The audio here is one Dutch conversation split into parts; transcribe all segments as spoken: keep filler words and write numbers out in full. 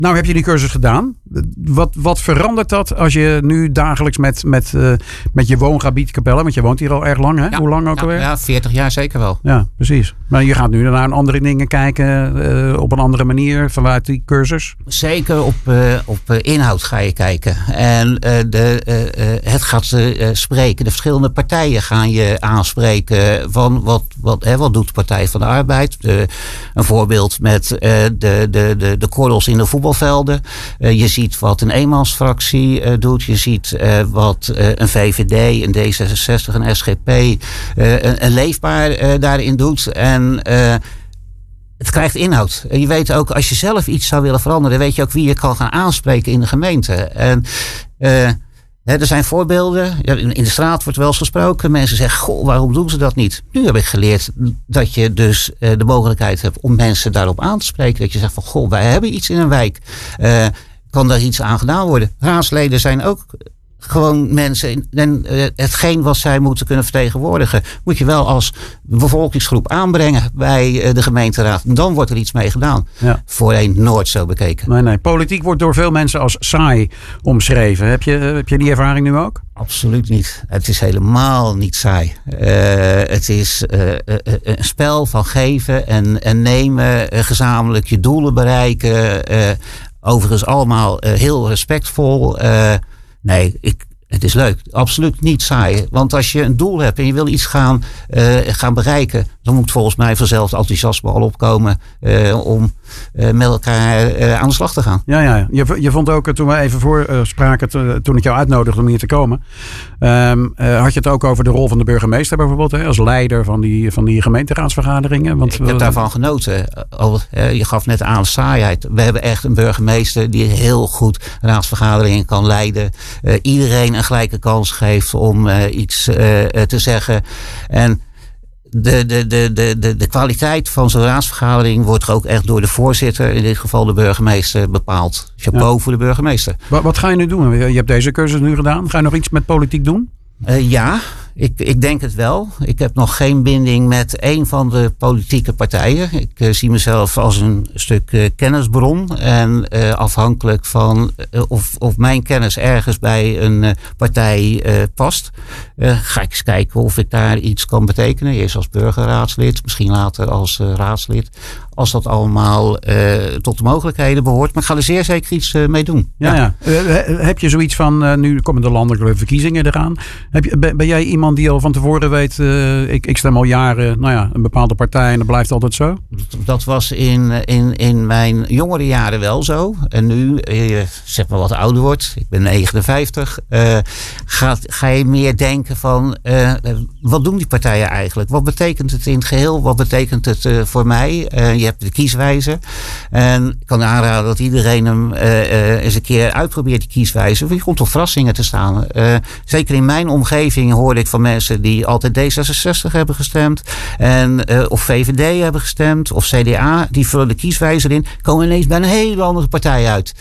Nou heb je die cursus gedaan. Wat, wat verandert dat als je nu dagelijks met, met, uh, met je woongebied Capelle, want je woont hier al erg lang, hè? Ja, Hoe lang ook ja, alweer? Ja, veertig jaar zeker wel. Ja, precies. Maar je gaat nu naar een andere dingen kijken, uh, op een andere manier vanuit die cursus? Zeker op, uh, op uh, inhoud ga je kijken. En uh, de, uh, uh, het gaat uh, spreken. De verschillende partijen gaan je aanspreken van wat, wat, hè, wat doet de Partij van de Arbeid. De, een voorbeeld met uh, de, de, de, de kordels in de voetbalvelden. Uh, je ziet wat een eenmansfractie uh, doet. Je ziet uh, wat uh, een V V D, een D zesenzestig, een S G P, uh, een, een leefbaar uh, daarin doet. En uh, het krijgt inhoud. Je weet ook, als je zelf iets zou willen veranderen, weet je ook wie je kan gaan aanspreken in de gemeente. En uh, er zijn voorbeelden. In de straat wordt wel eens gesproken. Mensen zeggen, goh, waarom doen ze dat niet? Nu heb ik geleerd dat je dus uh, de mogelijkheid hebt om mensen daarop aan te spreken. Dat je zegt van, goh, wij hebben iets in een wijk. Uh, kan daar iets aan gedaan worden? Raadsleden zijn ook gewoon mensen. En uh, hetgeen wat zij moeten kunnen vertegenwoordigen, moet je wel als bevolkingsgroep aanbrengen bij uh, de gemeenteraad. En dan wordt er iets mee gedaan. Ja. Voorheen nooit zo bekeken. Nee, nee. Politiek wordt door veel mensen als saai omschreven. Heb je, heb je die ervaring nu ook? Absoluut niet. Het is helemaal niet saai. Uh, het is uh, uh, een spel van geven en, en nemen. Uh, gezamenlijk je doelen bereiken. Uh, overigens allemaal uh, heel respectvol. Uh, Nee, ik, het is leuk. Absoluut niet saai. Want als je een doel hebt en je wil iets gaan, uh, gaan bereiken, dan moet volgens mij vanzelf het enthousiasme al opkomen uh, om uh, met elkaar uh, aan de slag te gaan. Ja, ja. Je, je vond ook, toen we even voor uh, spraken, t- toen ik jou uitnodigde om hier te komen, um, uh, had je het ook over de rol van de burgemeester bijvoorbeeld, hè, als leider van die, van die gemeenteraadsvergaderingen? Want, ik heb daarvan genoten. Je gaf net aan saaiheid. We hebben echt een burgemeester die heel goed raadsvergaderingen kan leiden. Uh, iedereen een gelijke kans geeft om uh, iets uh, te zeggen. En De, de, de, de, de, de kwaliteit van zo'n raadsvergadering wordt ook echt door de voorzitter, in dit geval de burgemeester, bepaald. Chapeau ja. voor de burgemeester. Wat, wat ga je nu doen? Je hebt deze cursus nu gedaan. Ga je nog iets met politiek doen? Uh, ja, ik, ik denk het wel. Ik heb nog geen binding met één van de politieke partijen. Ik uh, zie mezelf als een stuk uh, kennisbron. En uh, afhankelijk van uh, of, of mijn kennis ergens bij een uh, partij uh, past, uh, ga ik eens kijken of ik daar iets kan betekenen. Eerst als burgerraadslid, misschien later als uh, raadslid. Als dat allemaal uh, tot de mogelijkheden behoort. Maar ik ga er zeer zeker iets uh, mee doen. Ja, ja. ja. Uh, heb je zoiets van, uh, nu komen de landelijke verkiezingen eraan. Heb je, ben, ben jij iemand die al van tevoren weet, uh, ik, ik stem al jaren, nou ja, een bepaalde partij en dat blijft altijd zo? Dat was in, in, in mijn jongere jaren wel zo. En nu, uh, zeg maar wat ouder wordt, ik ben negenenvijftig, uh, gaat, ga je meer denken van, uh, wat doen die partijen eigenlijk? Wat betekent het in het geheel? Wat betekent het uh, voor mij? Uh, je hebt de kieswijzer. En ik kan aanraden dat iedereen hem uh, uh, eens een keer uitprobeert, die kieswijzer. Want je komt op verrassingen te staan. Uh, zeker in mijn omgeving hoorde ik van mensen die altijd D zesenzestig hebben gestemd. En, uh, of V V D hebben gestemd. Of C D A. Die vullen de kieswijzer in. Komen ineens bij een hele andere partij uit.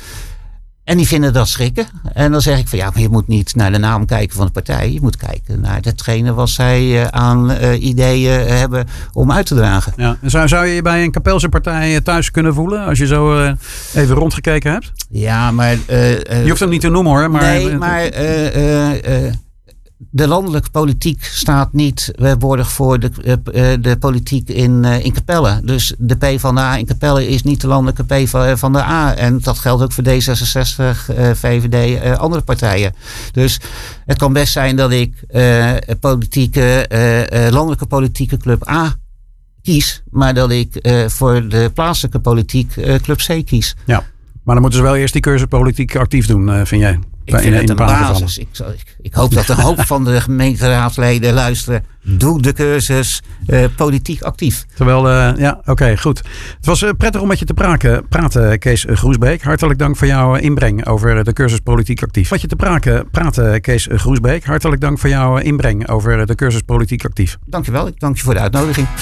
En die vinden dat schrikken. En dan zeg ik van ja, maar je moet niet naar de naam kijken van de partij. Je moet kijken naar datgene wat zij uh, aan uh, ideeën hebben om uit te dragen. Ja. Zou, zou je je bij een Capelse partij thuis kunnen voelen als je zo uh, even rondgekeken hebt? Ja, maar... Uh, uh, je hoeft hem niet te noemen hoor. Maar, nee, maar... Uh, uh, uh, De landelijke politiek staat niet borg voor de, de politiek in, in Capelle. Dus de PvdA in Capelle is niet de landelijke P van de A. En dat geldt ook voor D zesenzestig, V V D, andere partijen. Dus het kan best zijn dat ik uh, politieke, uh, landelijke politieke club A kies. Maar dat ik uh, voor de plaatselijke politiek uh, club C kies. Ja, maar dan moeten ze wel eerst die cursus politiek actief doen, uh, vind jij? Ik vind in, het een basis. Ik, ik, ik hoop dat een hoop van de gemeenteraadsleden luisteren. Doe de cursus uh, politiek actief. Terwijl, uh, ja, oké, okay, goed. Het was uh, prettig om met je te praten, praten Kees Groesbeek. Hartelijk dank voor jouw inbreng over de cursus politiek actief. Met je te praten, praten Kees Groesbeek. Hartelijk dank voor jouw inbreng over de cursus politiek actief. Dankjewel, ik dank je voor de uitnodiging.